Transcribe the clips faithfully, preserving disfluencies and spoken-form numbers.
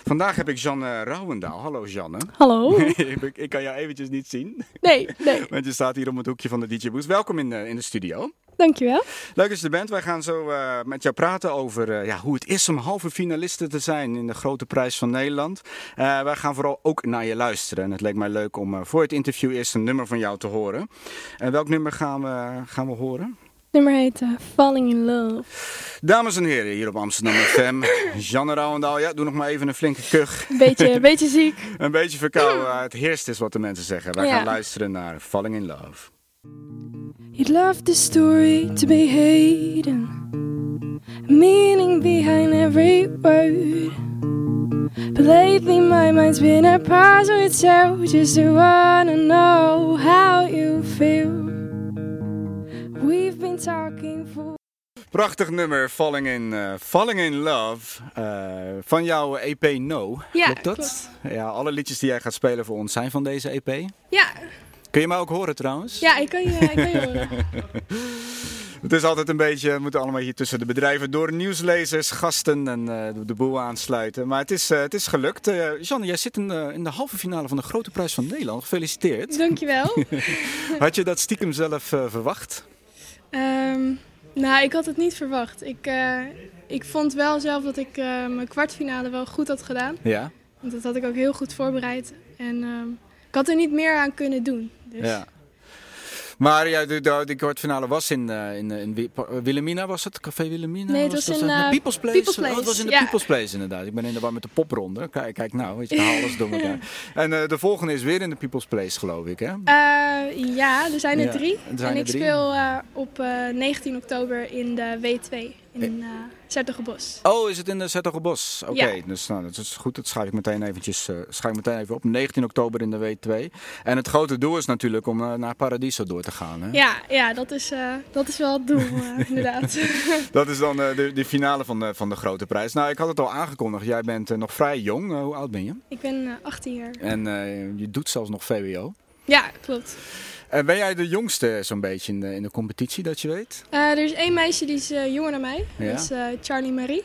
Vandaag heb ik Jeanne Rouwendaal. Hallo Jeanne. Hallo. ik, ik kan jou eventjes niet zien. Nee, nee. Want je staat hier om het hoekje van de D J Boost. Welkom in de, in de studio. Dankjewel. Leuk dat je er bent. Wij gaan zo uh, met jou praten over uh, ja, hoe het is om halve finaliste te zijn in de Grote Prijs van Nederland. Uh, wij gaan vooral ook naar je luisteren. En het leek mij leuk om uh, voor het interview eerst een nummer van jou te horen. En uh, welk nummer gaan we, gaan we horen? Het nummer heet uh, Falling in Love. Dames en heren, hier op Amsterdam F M. Jeanne Rouwendaal. Ja, doe nog maar even een flinke kuch. Een beetje, een beetje ziek. Een beetje verkouden. Het heerst is wat de mensen zeggen. Wij Ja. gaan luisteren naar Falling in Love. You'd love the story to be hidden, meaning behind every word. But lately my mind's been a puzzle itself, just to wanna know how you feel. We've been talking for... Prachtig nummer, Falling in, uh, Falling in Love, uh, van jouw E P No. Ja, klopt dat? klopt. Ja, alle liedjes die jij gaat spelen voor ons zijn van deze E P. Ja, Kun je mij ook horen trouwens? ja ik, kan je, ik kan je horen. Het is altijd een beetje, we moeten allemaal hier tussen de bedrijven door, nieuwslezers, gasten en uh, de boel aansluiten. Maar het is, uh, het is gelukt. Uh, Jeanne, jij zit in de, in de halve finale van de Grote Prijs van Nederland. Gefeliciteerd. Dankjewel. Had je dat stiekem zelf uh, verwacht? Um, nou, ik had het niet verwacht. Ik, uh, ik vond wel zelf dat ik uh, mijn kwartfinale wel goed had gedaan. Ja. Want dat had ik ook heel goed voorbereid. En um, ik had er niet meer aan kunnen doen. Dus. Ja. Maar ja, de, de, de kwartfinale was in, uh, in, in Wilhelmina, was het? Café Wilhelmina? Nee, het was, was in uh, People's Place. People's Place. Oh, het was in de ja. People's Place inderdaad. Ik ben in de war met de popronde. Kijk, kijk nou, weet je, ik haal alles door elkaar. En uh, de volgende is weer in de People's Place, geloof ik, hè? Uh, ja, er zijn er ja, drie. er zijn en er ik drie. speel uh, op uh, negentien oktober in de W twee in uh, 's-Hertogenbosch. Oh, is het in de 's-Hertogenbosch? Oké, okay, ja. dus nou, dat is goed. Dat schrijf ik meteen eventjes, uh, schrijf ik meteen even op. negentien oktober in de W twee. En het grote doel is natuurlijk om uh, naar Paradiso door te gaan, hè? Ja, ja dat, is, uh, dat is wel het doel, uh, inderdaad. Dat is dan uh, de, de finale van de, van de Grote Prijs. Nou, ik had het al aangekondigd. Jij bent uh, nog vrij jong. Uh, hoe oud ben je? Ik ben uh, achttien jaar. En uh, je doet zelfs nog V W O. Ja, klopt. En ben jij de jongste zo'n beetje in de, in de competitie, dat je weet? Uh, er is één meisje die is uh, jonger dan mij. Ja. Dat is uh, Charlie Marie.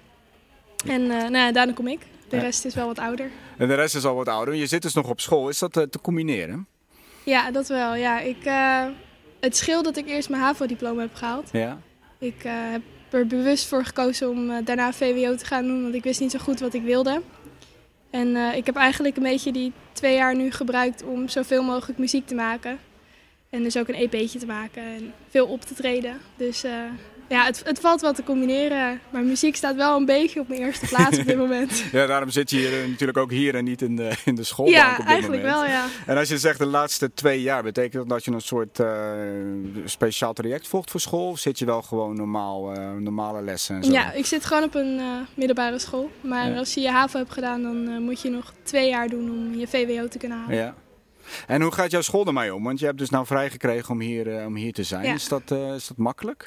En uh, nou ja, daarna kom ik. De rest is wel wat ouder. En de rest is al wat ouder. Je zit dus nog op school. Is dat uh, te combineren? Ja, dat wel. Ja, ik, uh, het scheelt dat ik eerst mijn HAVO-diploma heb gehaald. Ja. Ik uh, heb er bewust voor gekozen om uh, daarna V W O te gaan doen, want ik wist niet zo goed wat ik wilde. En uh, ik heb eigenlijk een beetje die twee jaar nu gebruikt om zoveel mogelijk muziek te maken. En dus ook een E P'tje te maken en veel op te treden. Dus uh, ja, het, het valt wel te combineren. Maar muziek staat wel een beetje op mijn eerste plaats op dit moment. Ja, daarom zit je hier, natuurlijk ook hier en niet in de, in de schoolbank ja, op dit eigenlijk moment. wel, ja. En als je zegt de laatste twee jaar, betekent dat dat je een soort uh, speciaal traject volgt voor school? Of zit je wel gewoon normaal, uh, normale lessen en zo? Ja, ik zit gewoon op een uh, middelbare school. Maar ja. als je je HAVO hebt gedaan, dan uh, moet je nog twee jaar doen om je V W O te kunnen halen. Ja. En hoe gaat jouw school ermee om? Want je hebt dus nou vrijgekregen om hier, uh, om hier te zijn. Ja. Is dat, uh, is dat makkelijk?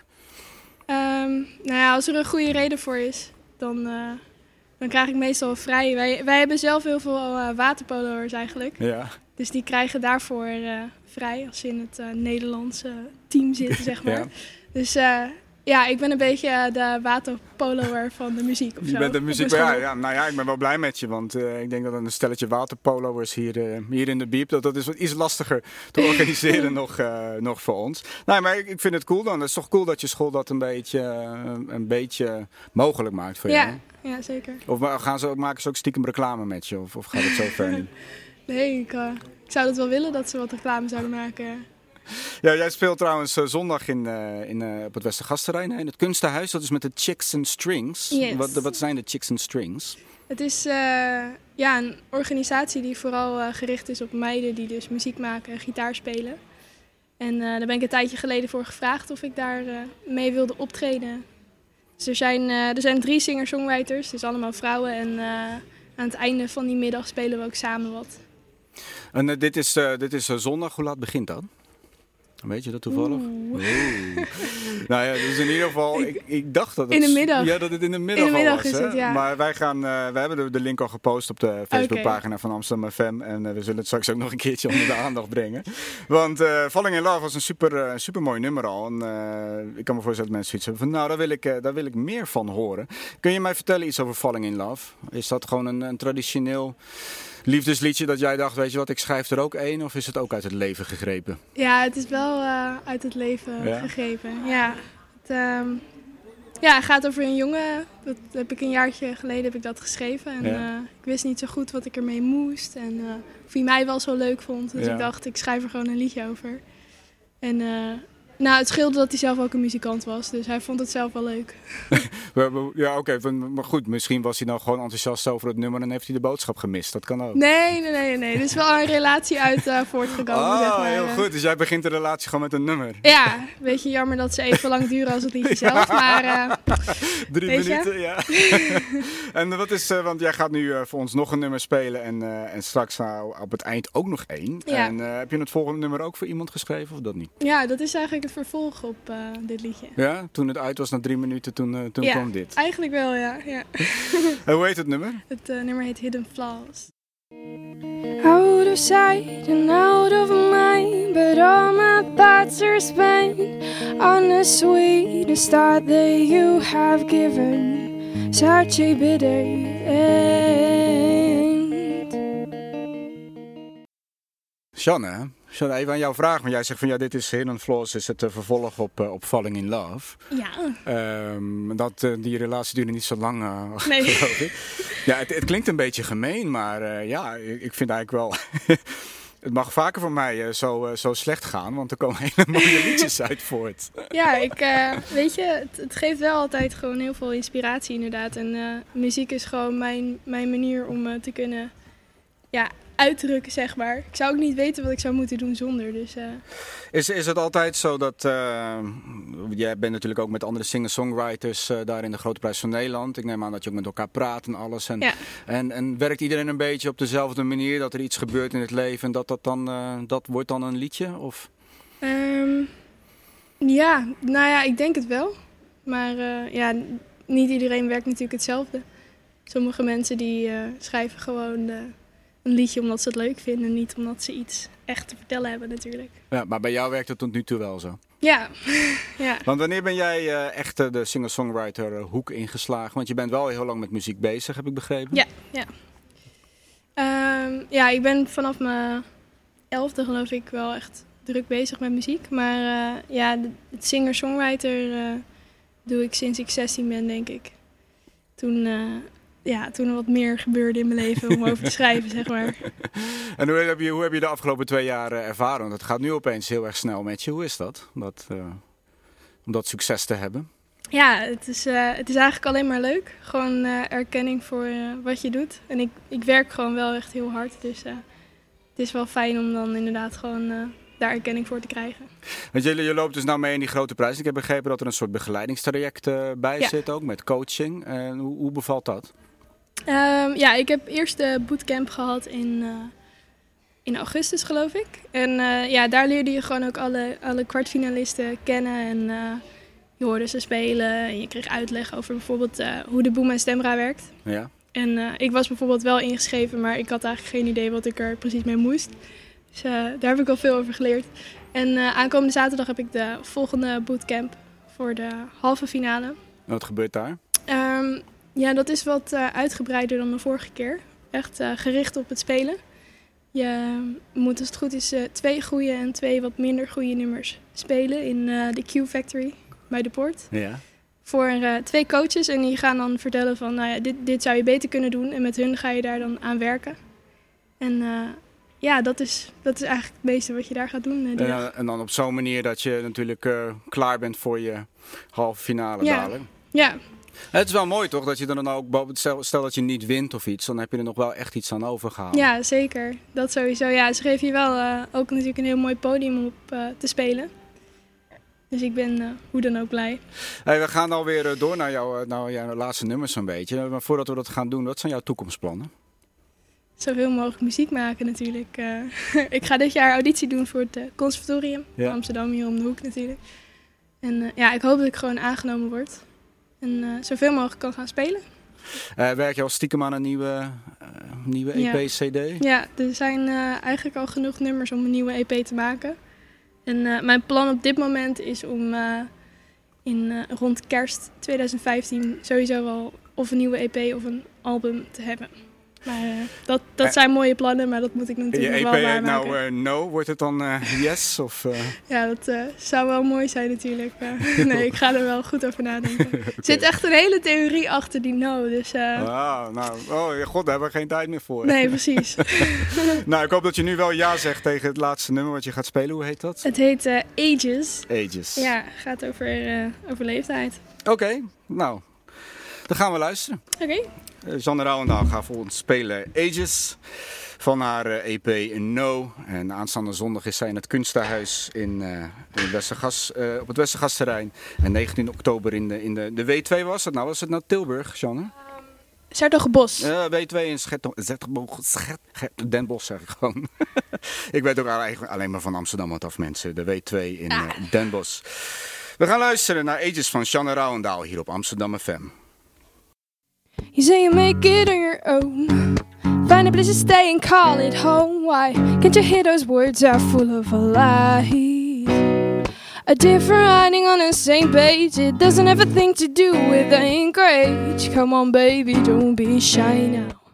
Um, nou ja, als er een goede reden voor is, dan, uh, dan krijg ik meestal vrij. Wij, wij hebben zelf heel veel uh, waterpolo'ers eigenlijk. Ja. Dus die krijgen daarvoor uh, vrij als ze in het uh, Nederlandse team zitten, zeg maar. Ja. Dus uh, ja, ik ben een beetje uh, de waterpolo'er van de muziek of zo. Je bent de muziek, ja, ja, nou ja, ik ben wel blij met je, want uh, ik denk dat een stelletje waterpolo'ers hier, uh, hier in de Biep, dat, dat is wat iets lastiger te organiseren nog, uh, nog voor ons. Nee, maar ik, ik vind het cool dan. Het is toch cool dat je school dat een beetje, uh, een beetje mogelijk maakt voor ja, jou. Ja, zeker. Of gaan ze, maken ze ook stiekem reclame met je, of, of gaat het zo ver niet? Nee, ik, uh, ik zou het wel willen dat ze wat reclame zouden maken. Ja, jij speelt trouwens uh, zondag in, uh, in, uh, op het Westergasterrein, hè, in het Kunstenhuis. Dat is met de Chicks and Strings. Yes. Wat, wat zijn de Chicks and Strings? Het is uh, ja, een organisatie die vooral uh, gericht is op meiden die dus muziek maken en gitaar spelen. En uh, daar ben ik een tijdje geleden voor gevraagd of ik daar uh, mee wilde optreden. Dus er zijn, uh, er zijn drie singer-songwriters, dus allemaal vrouwen. En uh, aan het einde van die middag spelen we ook samen wat. En uh, dit is, uh, dit is uh, zondag. Hoe laat begint dat? Weet je dat toevallig? Oeh. Oeh. Nou ja, dus in ieder geval, ik, ik dacht dat het... In de middag. Ja, dat het in de middag, in de middag al was. is Hè? het, ja. Maar wij gaan, uh, wij hebben de, de link al gepost op de Facebookpagina okay. van Amsterdam F M. En uh, we zullen het straks ook nog een keertje onder de aandacht brengen. Want uh, Falling in Love was een super, uh, super mooi nummer al. En uh, ik kan me voorstellen dat mensen zoiets hebben van, nou, daar wil, ik, uh, daar wil ik meer van horen. Kun je mij vertellen iets over Falling in Love? Is dat gewoon een, een traditioneel liefdesliedje dat jij dacht, weet je wat, ik schrijf er ook één, of is het ook uit het leven gegrepen? Ja, het is wel uh, uit het leven ja? gegrepen. Ja, het, um, ja, het gaat over een jongen. Dat heb ik een jaartje geleden heb ik dat geschreven. En ja. uh, ik wist niet zo goed wat ik ermee moest. En uh, of hij mij wel zo leuk vond. Dus ja. ik dacht, ik schrijf er gewoon een liedje over. En uh, nou, het scheelde dat hij zelf ook een muzikant was. Dus hij vond het zelf wel leuk. Ja, oké. Okay. Maar goed, misschien was hij nou gewoon enthousiast over het nummer en heeft hij de boodschap gemist. Dat kan ook. Nee, nee, nee. nee. Er is wel een relatie uit uh, voortgekomen, oh, zeg maar. heel goed. Dus jij begint de relatie gewoon met een nummer. Ja, een beetje jammer dat ze even lang duren als het liedje zelf. Maar uh, Drie minuten, je? Ja. En wat is, uh, want jij gaat nu uh, voor ons nog een nummer spelen en, uh, en straks uh, op het eind ook nog één. Ja. En uh, heb je het volgende nummer ook voor iemand geschreven of dat niet? Ja, dat is eigenlijk het vervolg op uh, dit liedje. Ja, toen het uit was na drie minuten, toen, uh, toen ja, kwam dit. Eigenlijk wel, ja. ja. En hoe heet het nummer? Het uh, nummer heet Hidden Flaws. Out of sight and out of mind, but all my thoughts are spent on the sweet start that you have given such a bitter end. Sjanne, Sjanne, even aan jou vragen, want jij zegt van ja, dit is Hidden Flaws, is het uh, vervolg op, uh, op Falling in Love. Ja. Um, dat, uh, die relatie duurde niet zo lang, uh, nee. geloof ik. Ja, het, het klinkt een beetje gemeen, maar uh, ja, ik, ik vind eigenlijk wel... Het mag vaker voor mij uh, zo, uh, zo slecht gaan, want er komen hele mooie liedjes uit voort. Ja, ik, uh, weet je, het, het geeft wel altijd gewoon heel veel inspiratie inderdaad. En uh, muziek is gewoon mijn, mijn manier om uh, te kunnen ja, uitdrukken, zeg maar. Ik zou ook niet weten wat ik zou moeten doen zonder. Dus, uh... is, is het altijd zo dat... Uh, jij bent natuurlijk ook met andere singer-songwriters uh, daar in de Grote Prijs van Nederland. Ik neem aan dat je ook met elkaar praat en alles. En, ja. en, en werkt iedereen een beetje op dezelfde manier? Dat er iets gebeurt in het leven en dat dat dan... Uh, dat wordt dan een liedje? Of? Um, ja, nou ja, ik denk het wel. Maar uh, ja, niet iedereen werkt natuurlijk hetzelfde. Sommige mensen die uh, schrijven gewoon... Uh, een liedje omdat ze het leuk vinden, niet omdat ze iets echt te vertellen hebben natuurlijk. Ja, maar bij jou werkt het tot nu toe wel zo? Ja. ja. Want wanneer ben jij uh, echt uh, de singer-songwriter uh, hoek ingeslagen? Want je bent wel heel lang met muziek bezig, heb ik begrepen. Ja, ja. Um, ja, ik ben vanaf mijn elfde geloof ik wel echt druk bezig met muziek. Maar uh, ja, de, het singer-songwriter uh, doe ik sinds ik zestien ben, denk ik. Toen... Uh, Ja, toen er wat meer gebeurde in mijn leven om over te schrijven, zeg maar. En hoe heb je, hoe heb je de afgelopen twee jaar uh, ervaren? Want het gaat nu opeens heel erg snel met je. Hoe is dat, om dat, uh, om dat succes te hebben? Ja, het is, uh, het is eigenlijk alleen maar leuk. Gewoon uh, erkenning voor uh, wat je doet. En ik, ik werk gewoon wel echt heel hard. Dus uh, het is wel fijn om dan inderdaad gewoon uh, daar erkenning voor te krijgen. Want je, je loopt dus nou mee in die grote prijs. Ik heb begrepen dat er een soort begeleidingstraject uh, bij ja. zit ook, met coaching. En hoe, hoe bevalt dat? Um, ja, ik heb eerst de bootcamp gehad in, uh, in augustus, geloof ik. En uh, ja, daar leerde je gewoon ook alle, alle kwartfinalisten kennen. En uh, je hoorde ze spelen en je kreeg uitleg over bijvoorbeeld uh, hoe de Boom en Stemra werkt. Ja. En uh, ik was bijvoorbeeld wel ingeschreven, maar ik had eigenlijk geen idee wat ik er precies mee moest. Dus uh, daar heb ik al veel over geleerd. En uh, aankomende zaterdag heb ik de volgende bootcamp voor de halve finale. En wat gebeurt daar? Um, Ja, dat is wat uh, uitgebreider dan de vorige keer. Echt uh, gericht op het spelen. Je moet, als het goed is, uh, twee goede en twee wat minder goede nummers spelen in uh, de Q Factory bij de Poort. Ja. Voor uh, twee coaches en die gaan dan vertellen van, nou ja, dit, dit zou je beter kunnen doen. En met hun ga je daar dan aan werken. En uh, ja, dat is, dat is eigenlijk het meeste wat je daar gaat doen. Uh, en, uh, en dan op zo'n manier dat je natuurlijk uh, klaar bent voor je halve finale ja. dadelijk. Ja. Het is wel mooi toch, dat je er dan ook, stel, stel dat je niet wint of iets, dan heb je er nog wel echt iets aan overgehaald. Ja, zeker. Dat sowieso. Ja, ze geven je wel uh, ook natuurlijk een heel mooi podium om op uh, te spelen. Dus ik ben uh, hoe dan ook blij. Hey, we gaan alweer uh, door naar, jou, uh, naar jouw laatste nummers zo'n beetje. Maar voordat we dat gaan doen, wat zijn jouw toekomstplannen? zoveel mogelijk muziek maken natuurlijk. Uh, ik ga dit jaar auditie doen voor het uh, conservatorium ja. van Amsterdam, hier om de hoek natuurlijk. En uh, ja, ik hoop dat ik gewoon aangenomen word en uh, zoveel mogelijk kan gaan spelen. Uh, werk je al stiekem aan een nieuwe, uh, nieuwe E P, ja. C D? Ja, er zijn uh, eigenlijk al genoeg nummers om een nieuwe E P te maken. En uh, mijn plan op dit moment is om uh, in uh, rond kerst twintig vijftien sowieso wel of een nieuwe E P of een album te hebben. Maar uh, dat, dat zijn mooie plannen, maar dat moet ik natuurlijk je nog wel E P waarmaken. nou uh, no, wordt het dan uh, yes? Of, uh... Ja, dat uh, zou wel mooi zijn natuurlijk. Uh, nee, ik ga er wel goed over nadenken. Okay. Er zit echt een hele theorie achter die no. Dus, uh... ah, nou, oh god, daar hebben we geen tijd meer voor. Nee, precies. Nou, ik hoop dat je nu wel ja zegt tegen het laatste nummer wat je gaat spelen. Hoe heet dat? Het heet uh, Ages. Ages. Ja, gaat over, uh, over leeftijd. Oké, okay, nou, dan gaan we luisteren. Oké. Okay. Jeanne Rouwendaal gaat voor ons spelen Ages van haar uh, E P No. En aanstaande zondag is zij in het Kunstenhuis in, uh, in Westergas, uh, op het Westergasterrein. En negentien oktober in de, in de, de W twee was het nou. Was het nou Tilburg, Jeanne? Um, 's-Hertogenbosch. Uh, W twee in Den Bosch zeg ik gewoon. Ik weet ook eigenlijk alleen maar van Amsterdam wat af mensen. De W twee in uh, Den Bosch. We gaan luisteren naar Ages van Jeanne Rouwendaal hier op Amsterdam F M. You say you make it on your own. Find a place to stay and call it home. Why can't you hear those words are full of a lie? A different writing on the same page. It doesn't have a thing to do with the ink or age. Come on baby, don't be shy now.